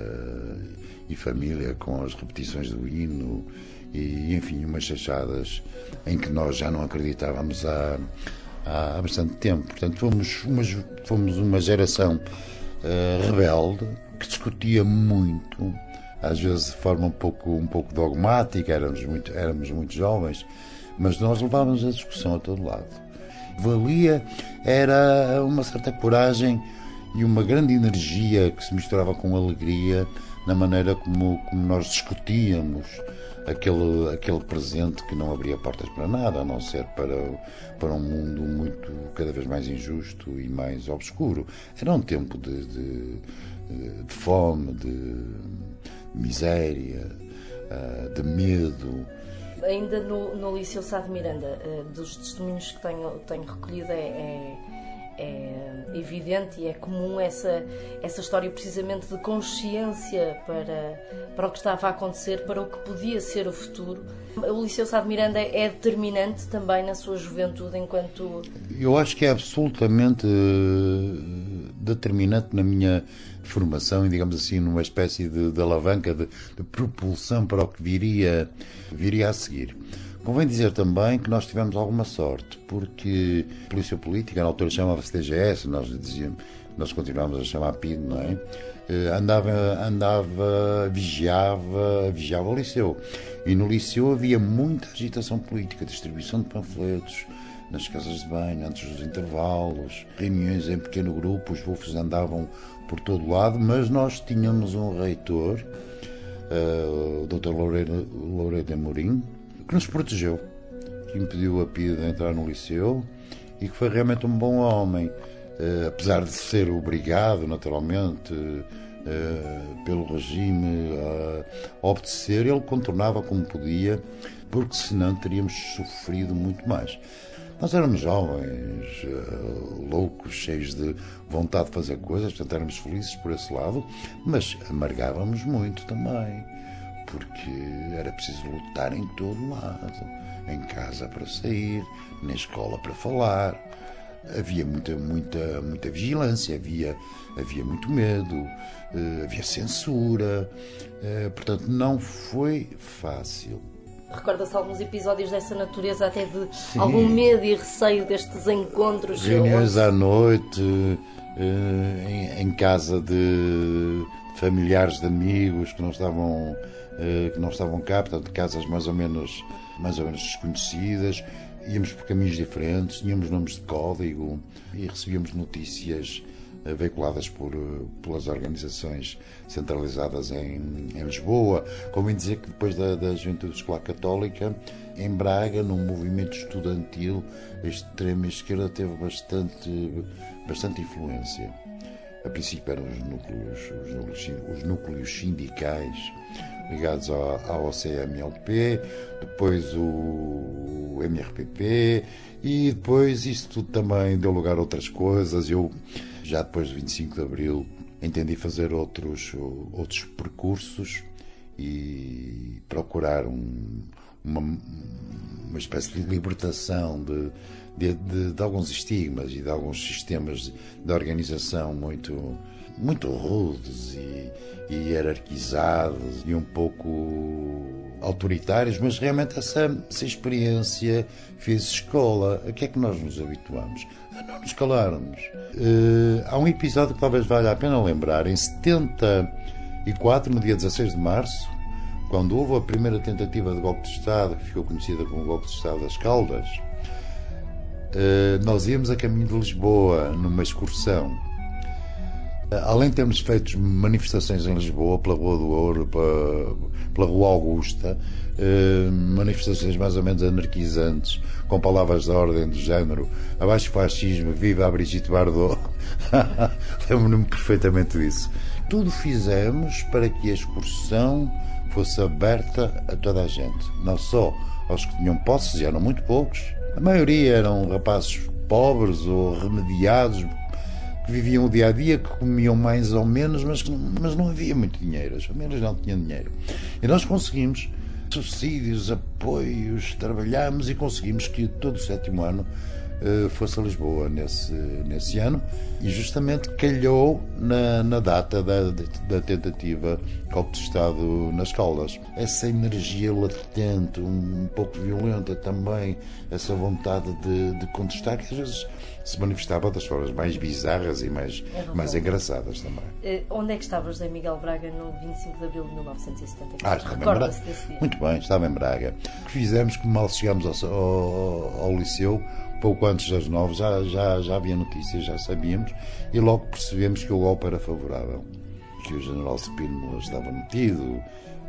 e família, com as repetições do hino e, enfim, umas chachadas em que nós já não acreditávamos há, há bastante tempo. Portanto, fomos uma, fomos uma geração uh, rebelde, que discutia muito, às vezes de forma um pouco, um pouco dogmática, éramos muito, éramos muito jovens, mas nós levávamos a discussão a todo lado. Valia era uma certa coragem e uma grande energia que se misturava com alegria na maneira como, como nós discutíamos aquele, aquele presente que não abria portas para nada, a não ser para, para um mundo muito, cada vez mais injusto e mais obscuro. Era um tempo de, de, de fome, de miséria, de medo. Ainda no, no Liceu Sá de Miranda, dos testemunhos que tenho, tenho recolhido, é, é, é evidente e é comum essa, essa história precisamente de consciência para, para o que estava a acontecer, para o que podia ser o futuro. O Liceu Sá de Miranda é determinante também na sua juventude enquanto... Eu acho que é absolutamente determinante na minha formação e, digamos assim, numa espécie de, de alavanca de, de propulsão para o que viria, viria a seguir. Convém dizer também que nós tivemos alguma sorte, porque a Polícia Política, na altura chamava-se T G S, nós dizíamos, nós continuámos a chamar P I D, não é? Andava, andava, vigiava, vigiava o Liceu. E no Liceu havia muita agitação política, distribuição de panfletos nas casas de banho, antes dos intervalos, reuniões em pequeno grupo, os bufos andavam por todo lado, mas nós tínhamos um reitor, uh, o doutor Loureiro, Loureiro de Amorim, que nos protegeu, que impediu a P I D de entrar no Liceu e que foi realmente um bom homem, uh, apesar de ser obrigado, naturalmente, uh, pelo regime a obedecer, ele contornava como podia, porque senão teríamos sofrido muito mais. Nós éramos jovens, uh, loucos, cheios de vontade de fazer coisas, portanto éramos felizes por esse lado, mas amargávamos muito também, porque era preciso lutar em todo lado, em casa para sair, na escola para falar. Havia muita, muita, muita vigilância, havia, havia muito medo, uh, havia censura, uh, portanto não foi fácil. Recorda-se alguns episódios dessa natureza, até de Sim. algum medo e receio destes encontros? Reuniões à noite, em, em casa de familiares de amigos que não estavam, que não estavam cá, portanto, casas mais ou menos, mais ou menos desconhecidas. Íamos por caminhos diferentes, tínhamos nomes de código e recebíamos notícias veiculadas por, pelas organizações centralizadas em, em Lisboa. Convém dizer que depois da, da Juventude Escolar Católica, em Braga, num movimento estudantil, a extrema-esquerda teve bastante, bastante influência. A princípio eram os núcleos, os núcleos, os núcleos sindicais ligados ao, ao C M L P, depois o o M R P P, e depois isto tudo também deu lugar a outras coisas. Eu, já depois do vinte e cinco de Abril, entendi fazer outros, outros percursos e procurar um, uma, uma espécie de libertação de, de, de, de alguns estigmas e de alguns sistemas de organização muito, muito rudes e, e hierarquizados e um pouco autoritários, mas realmente essa, essa experiência fez escola. A que é que nós nos habituamos? A não nos calarmos. Uh, há um episódio que talvez valha a pena lembrar. Em setenta e quatro, no dia dezasseis de março, quando houve a primeira tentativa de golpe de Estado, que ficou conhecida como golpe de Estado das Caldas, uh, nós íamos a caminho de Lisboa numa excursão. Além de termos feito manifestações em Lisboa, pela Rua do Ouro, pela, pela Rua Augusta, eh, manifestações mais ou menos anarquizantes, com palavras de ordem do género abaixo o fascismo, viva a Brigitte Bardot. Lembro-me perfeitamente disso. Tudo fizemos para que a excursão fosse aberta a toda a gente, não só aos que tinham posses, e eram muito poucos. A maioria eram rapazes pobres ou remediados, que viviam o dia a dia, que comiam mais ou menos, mas, mas não havia muito dinheiro, as famílias não tinham dinheiro. E nós conseguimos subsídios, apoios, trabalhámos e conseguimos que todo o sétimo ano uh, fosse a Lisboa nesse, nesse ano, e justamente calhou na, na data da, da tentativa de golpe de Estado nas Caldas. Essa energia latente, um, um pouco violenta também, essa vontade de, de contestar, que às vezes se manifestava das formas mais bizarras e mais, é mais engraçadas também. Uh, onde é que estava José Miguel Braga no vinte e cinco de Abril de mil novecentos e setenta e quatro? Ah, estava em Braga. Desse dia? Muito bem, estava em Braga. O que fizemos, que mal chegámos ao, ao, ao liceu, pouco antes das nove, já, já, já havia notícias, já sabíamos, e logo percebemos que o golpe era favorável, que o general Cepino estava metido uh,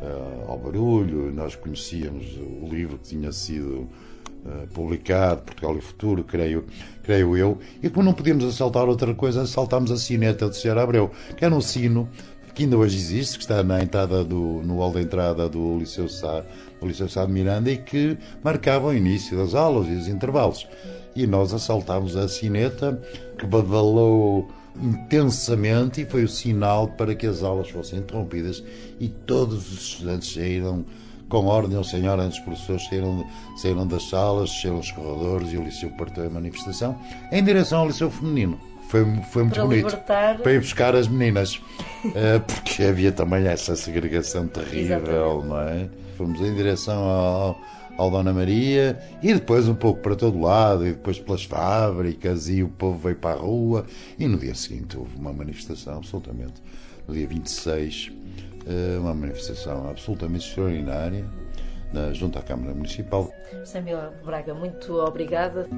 ao barulho. Nós conhecíamos o livro que tinha sido uh, publicado, Portugal e o Futuro, creio, creio eu, e como não podíamos assaltar outra coisa, assaltámos a sineta de Sr. Abreu, que era um sino que ainda hoje existe, que está na entrada do, no hall da entrada do Liceu Sá, do Liceu Sá de Miranda, e que marcava o início das aulas e os intervalos. E nós assaltámos a sineta, que badalou intensamente, e foi o sinal para que as aulas fossem interrompidas e todos os estudantes saíram com ordem ou sem ordem dos professores, saíram, saíram das salas, saíram dos corredores, e o Liceu partiu a manifestação em direção ao Liceu Feminino. Foi, foi muito para bonito. Libertar... Para ir buscar as meninas. Porque havia também essa segregação terrível, exatamente, não é? Fomos em direção ao, ao Dona Maria, e depois um pouco para todo lado, e depois pelas fábricas, e o povo veio para a rua, e no dia seguinte houve uma manifestação absolutamente, no dia vinte e seis, uma manifestação absolutamente extraordinária, na, junto à Câmara Municipal. Samuel Braga, muito obrigada.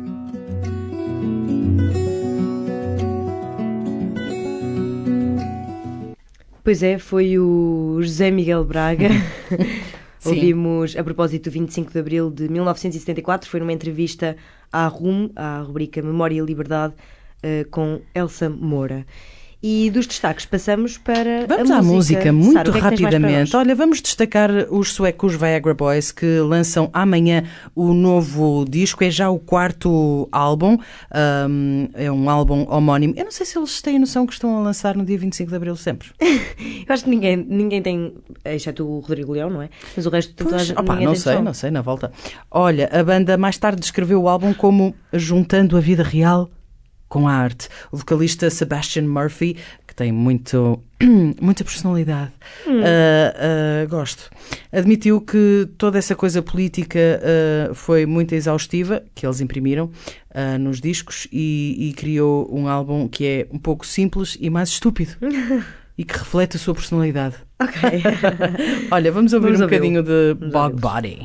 Pois é, foi o José Miguel Braga. Ouvimos, a propósito do vinte e cinco de Abril de mil novecentos e setenta e quatro, foi numa entrevista à R U M, à rubrica Memória e Liberdade, uh, com Elsa Moura. E dos destaques passamos para vamos a à música, música muito Sara, o que é que tens mais para rapidamente. nós? Olha, vamos destacar os suecos Viagra Boys, que lançam amanhã o novo disco. É já o quarto álbum, um, é um álbum homónimo. Eu não sei se eles têm noção que estão a lançar no dia vinte e cinco de Abril sempre. Eu acho que ninguém, ninguém tem, exceto o Rodrigo Leão, não é? Mas o resto Pois, toda a gente, opa, ninguém não tem sei, noção. não sei, na volta. Olha, a banda mais tarde descreveu o álbum como juntando a vida real com a arte. O vocalista Sebastian Murphy, que tem muito, muita personalidade, hum. uh, uh, gosto, admitiu que toda essa coisa política uh, foi muito exaustiva, que eles imprimiram uh, nos discos, e, e criou um álbum que é um pouco simples e mais estúpido. E que reflete a sua personalidade. Ok. Olha, vamos ouvir vamos um ouvi-lo. bocadinho de Vamos Bog ouvi-lo. Body.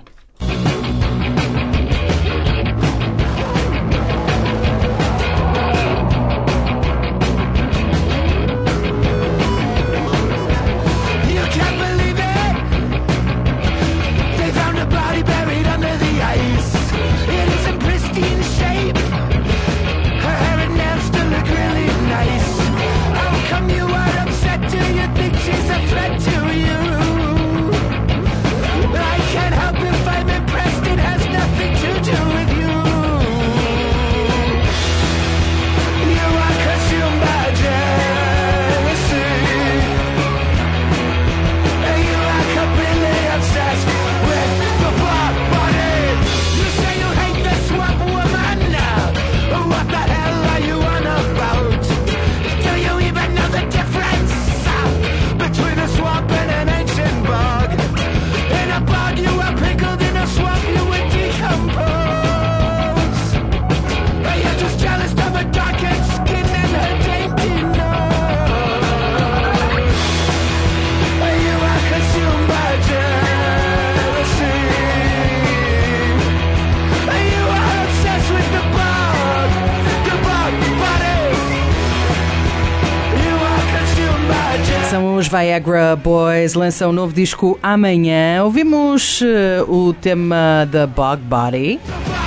She's a threat to you. I can't help if I Os Viagra Boys lançam um novo disco amanhã. Ouvimos uh, o tema da Bog Body.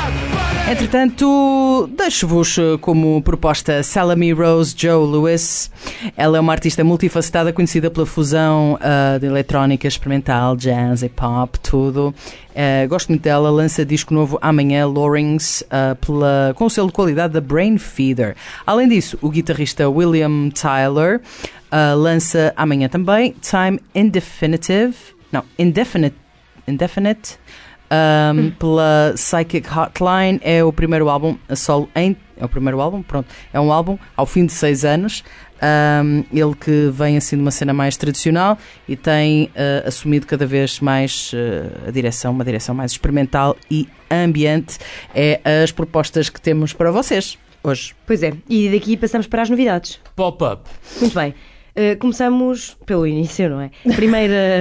Entretanto, deixo-vos como proposta Salome Rose Joe Lewis. Ela é uma artista multifacetada, conhecida pela fusão uh, de eletrónica, experimental, jazz e pop, tudo. Uh, gosto muito dela. Lança disco novo amanhã, Lorings, uh, pela, com o selo de qualidade da Brain Feeder. Além disso, o guitarrista William Tyler uh, lança amanhã também Time Indefinitive. Não, Indefinite. Indefinite. Um, pela Psychic Hotline. É o primeiro álbum a solo em, é o primeiro álbum, pronto, é um álbum ao fim de seis anos. Um, ele que vem assim de uma cena mais tradicional e tem uh, assumido cada vez mais uh, a direção, uma direção mais experimental e ambiente. É as propostas que temos para vocês hoje. Pois é, e daqui passamos para as novidades. Pop-up. Muito bem. Uh, começamos pelo início, não é? A primeira,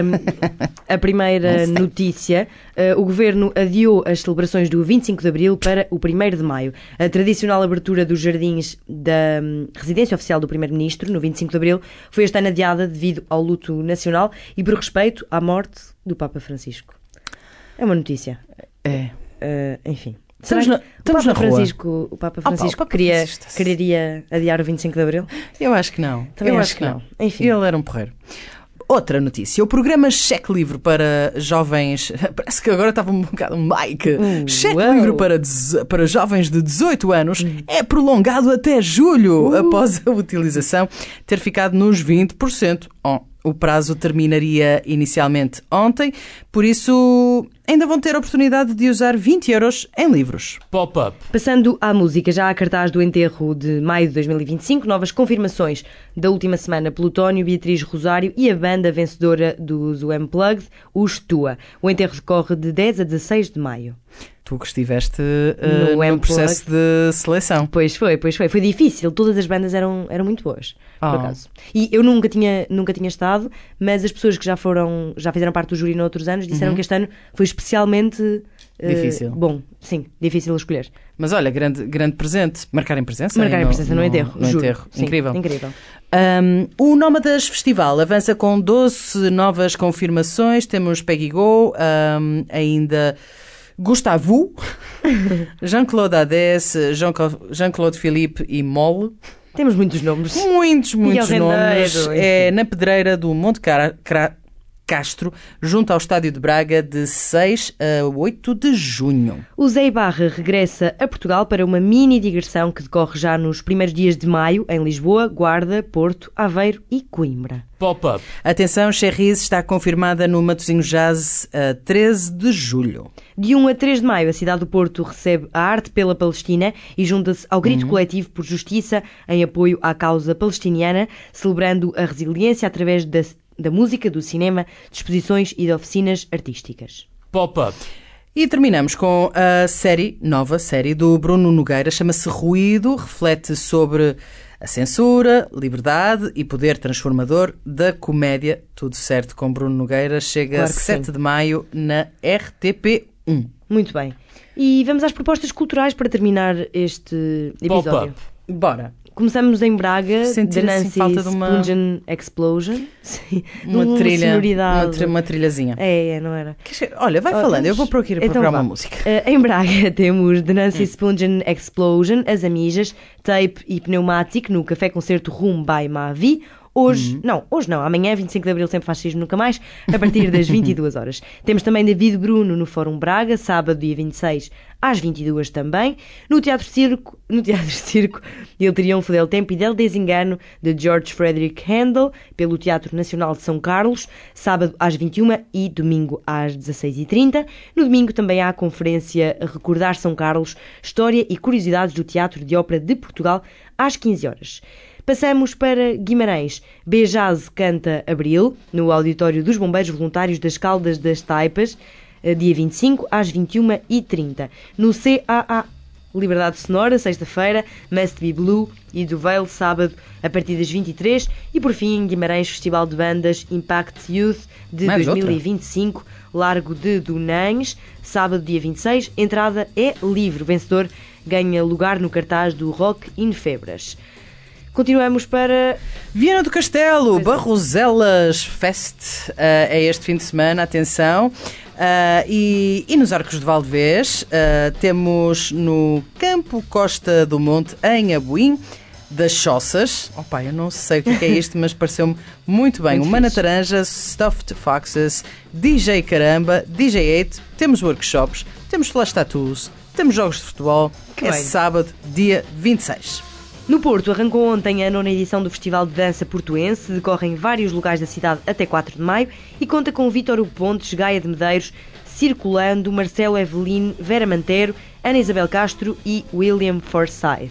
a primeira notícia, uh, o Governo adiou as celebrações do vinte e cinco de Abril para o primeiro de Maio. A tradicional abertura dos jardins da um, residência oficial do Primeiro-Ministro, no vinte e cinco de Abril, foi este ano adiada devido ao luto nacional e por respeito à morte do Papa Francisco. É uma notícia. É. Uh, enfim. Estamos na, estamos o Papa na rua. Francisco, o Papa Francisco Oh, pá, o Papa queria, Francisco está-se- quereria adiar o vinte e cinco de Abril? Eu acho que não. Também Eu acho acho que não. Enfim. Ele era um porreiro. Outra notícia. O programa Cheque Livre para jovens... Parece que agora estava um bocado um Mike. Uh, Cheque uau. Livre para, deze- para jovens de dezoito anos é prolongado até julho, Uh. após a utilização ter ficado nos vinte por cento. Oh, o prazo terminaria inicialmente ontem, por isso ainda vão ter a oportunidade de usar vinte euros em livros. Pop-up. Passando à música, já há cartaz do enterro de maio de dois mil e vinte e cinco, novas confirmações da última semana: Plutónio, Beatriz Rosário e a banda vencedora dos Unplugged, os Tua. O enterro decorre de dez a dezasseis de maio. Tu que estiveste uh, No no, Unplugged. processo de seleção. Pois foi, pois foi. Foi difícil, todas as bandas eram, eram muito boas, por Oh. acaso. E eu nunca tinha, nunca tinha estado, mas as pessoas que já foram, já fizeram parte do júri noutros anos disseram que este ano foi especialmente eh, Difícil. bom, sim, difícil a escolher. Mas olha, grande, grande presente. Marcarem presença. Marcarem no- presença no, enterro, No juro. enterro. Sim, Incrível. incrível. Um, o Nómadas Festival avança com doze novas confirmações. Temos Peggy Go, um, ainda Gustavo, Jean-Claude Hades, Jean-Cla- Jean-Claude Philippe e Molle. Temos muitos nomes. Muitos, muitos Miguel nomes. Rendeiro, É na Pedreira do Monte Cara- Cra- Castro, junto ao Estádio de Braga, de seis a oito de junho. O Zé Barra regressa a Portugal para uma mini digressão que decorre já nos primeiros dias de maio em Lisboa, Guarda, Porto, Aveiro e Coimbra. Pop-up. Atenção, Cherries está confirmada no Matosinhos Jazz a treze de julho. De um a três de maio, a cidade do Porto recebe a Arte pela Palestina e junta-se ao grito coletivo por justiça em apoio à causa palestiniana, celebrando a resiliência através da, da música, do cinema, de exposições e de oficinas artísticas. Pop-up. E terminamos com a série, nova série do Bruno Nogueira, chama-se Ruído, reflete sobre a censura, liberdade e poder transformador da comédia. Tudo certo com Bruno Nogueira, chega Claro que sete sim. de maio na R T P um. Muito bem. E vamos às propostas culturais para terminar este episódio. Pop-up. Bora. Começamos em Braga, Sentir da assim Nancy falta de uma- Spungen Explosion. Sim. Uma Numa trilha, sonoridade. uma, tri- uma trilhazinha. É, é, não era? Olha, vai Oh, falando, eu vamos- vou procurar, Então procurar vá. uma música. Eh, em Braga temos The Nancy Hum. Spungen Explosion, As Amijas, Tape e Pneumatic no Café Concerto Room by Mavi. Hoje, Hum. não, hoje não, amanhã, vinte e cinco de Abril, sempre faz xismo, nunca mais, a partir das vinte e duas horas. Temos também David Bruno no Fórum Braga, sábado, dia vinte e seis, às vinte e duas também. No Teatro Circo, no Teatro Circo, El Triunfo del Tempo e del Desengano, de George Frederick Handel, pelo Teatro Nacional de São Carlos, sábado às vinte e uma e domingo às dezasseis e trinta. No domingo também há a conferência Recordar São Carlos, História e Curiosidades do Teatro de Ópera de Portugal, às quinze horas. Passamos para Guimarães. Bejaz canta Abril, no auditório dos Bombeiros Voluntários das Caldas das Taipas, dia vinte e cinco às vinte e uma e trinta. No C A A Liberdade Sonora, sexta-feira, Must Be Blue e do Veil, sábado, a partir das vinte e três. E por fim, em Guimarães, Festival de Bandas Impact Youth de Mais dois mil e vinte e cinco, Largo de Dunães, sábado, dia vinte e seis. Entrada é livre. O vencedor ganha lugar no cartaz do Rock in Febras. Continuamos para... Viana do Castelo, Barroselas Fest, uh, é este fim de semana, atenção. Uh, e, e nos Arcos de Valdevez, uh, temos no Campo Costa do Monte, em Abuim, das Choças. Opa, eu não sei o que é isto, mas pareceu-me muito bem. Muito o Mana fixe. Taranja, Stuffed Foxes, D J Caramba, D J oito, temos workshops, temos flash tattoos, temos jogos de futebol. Que é bem. sábado, dia vinte e seis. No Porto, arrancou ontem a nona edição do Festival de Dança Portuense, decorre em vários locais da cidade até quatro de maio e conta com Vítor Hugo Pontes, Gaia de Medeiros, Circulando, Marcelo Evelyn, Vera Mantero, Ana Isabel Castro e William Forsyth.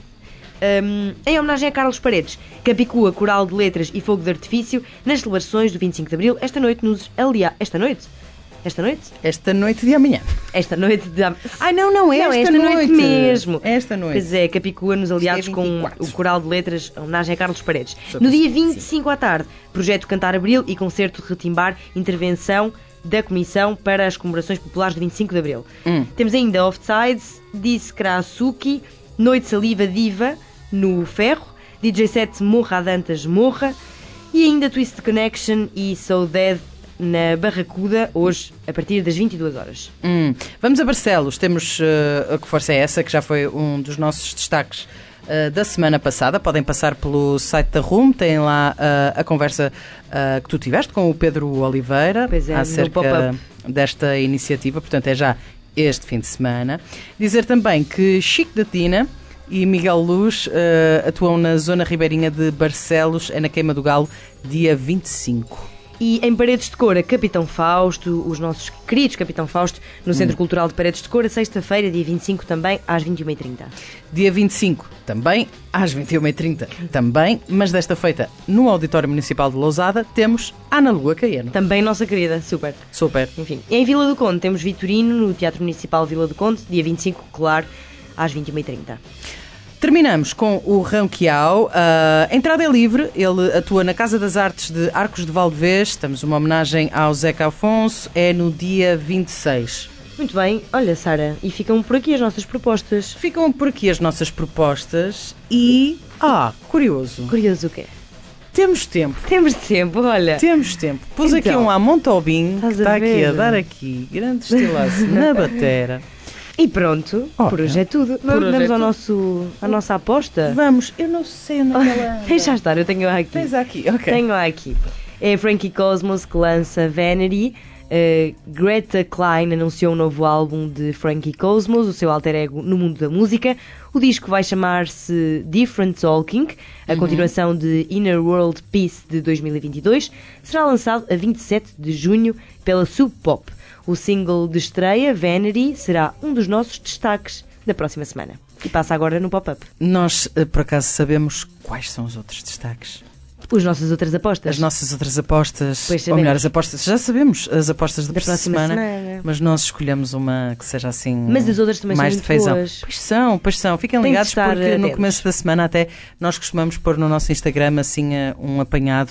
Um, em homenagem a Carlos Paredes, Capicua, Coral de Letras e Fogo de Artifício nas celebrações do vinte e cinco de Abril, esta noite nos... Aliás, esta noite? Esta noite? Esta noite de amanhã. Esta noite de... Ai, não, não, é Não, esta, esta noite mesmo. Esta noite. Pois é, Capicua nos aliados Isto é vinte e com quatro. o Coral de Letras, a homenagem a Carlos Paredes. Sobre No dia isso, vinte e cinco à tarde, projeto Cantar Abril e concerto de retimbar, intervenção da Comissão para as Comemorações Populares de vinte e cinco de Abril. Hum. Temos ainda Offsides, Diskrasuki, Noite Saliva Diva, no Ferro, D J set Morra Dantas Morra e ainda Twist Connection e So Dead na Barracuda, hoje a partir das vinte e duas horas. Hum. Vamos a Barcelos. Temos uh, a Que Força é Essa, que já foi um dos nossos destaques uh, da semana passada. Podem passar pelo site da R U M, têm lá uh, a conversa uh, que tu tiveste com o Pedro Oliveira Pois é, no acerca pop-up. desta iniciativa. Portanto, é já este fim de semana. Dizer também que Chico da Tina e Miguel Luz uh, atuam na zona ribeirinha de Barcelos, é na Queima do Galo, dia vinte e cinco. E em Paredes de Cora, Capitão Fausto, os nossos queridos Capitão Fausto, no Centro Cultural de Paredes de Cora, sexta-feira, dia vinte e cinco, também às vinte e uma e trinta. Dia vinte e cinco, também, às vinte e uma e trinta, também, mas desta feita, no Auditório Municipal de Lousada, temos Ana Lua Caiano. Também nossa querida, super. Super. Enfim, em Vila do Conde temos Vitorino, no Teatro Municipal Vila do Conde, dia vinte e cinco, claro, às vinte e uma e trinta. Terminamos com o Ranquiao. A entrada é livre, ele atua na Casa das Artes de Arcos de Valdevez. Estamos uma homenagem ao Zeca Afonso, é no dia vinte e seis. Muito bem, olha Sara, e ficam por aqui as nossas propostas. Ficam por aqui as nossas propostas e... Ah, curioso. Curioso o quê? Temos tempo. Temos tempo, olha. Temos tempo. Pus aqui Então, um Amon Tobin, que estás a está aqui ver? a dar aqui grande estilaço na batera. E pronto, Olha, por hoje é tudo. por hoje Vamos é ao tudo. nosso, à nossa aposta? Vamos, eu não sei onde é que ela anda. Deixa estar, eu tenho aqui. Tens aqui, ok. Tenho aqui. É a Frankie Cosmos que lança Vanity. Uh, Greta Klein anunciou um novo álbum de Frankie Cosmos, o seu alter ego no mundo da música. O disco vai chamar-se Different Talking, a Uhum. continuação de Inner World Peace de dois mil e vinte e dois. Será lançado a vinte e sete de junho pela Sub Pop. O single de estreia, Vanity, será um dos nossos destaques da próxima semana. E passa agora no pop-up. Nós, eh, por acaso, sabemos quais são os outros destaques? As nossas outras apostas. As nossas outras apostas, Pois ou sabemos. melhor, as apostas, já sabemos as apostas da, Da próxima próxima semana, semana. mas nós escolhemos uma que seja assim Mas as outras também mais são de muito feizão. boas. Pois são, pois são. Fiquem Tem que ligados estar porque no atentos. começo da semana até nós costumamos pôr no nosso Instagram assim eh, um apanhado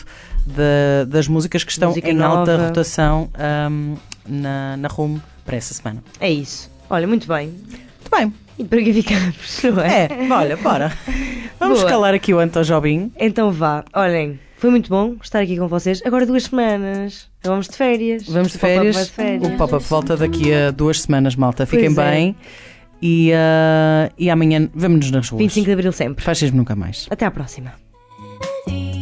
da- das músicas que estão Música em alta nova. rotação ahm, na, na R U M para essa semana. É isso. Olha, muito bem. Muito bem. E para que ficamos, não é? É, olha, bora. Vamos Boa. calar aqui o Anto Jobim. Então vá, olhem, foi muito bom estar aqui com vocês. Agora duas semanas. Vamos de férias. Vamos de O pop-up férias. vai de férias. O pop-up volta daqui a duas semanas, malta. Fiquem Pois é. bem. E, ah, e amanhã vemo-nos nas ruas. vinte e cinco de Abril sempre. Faixas nunca mais. Até à próxima. Vanity.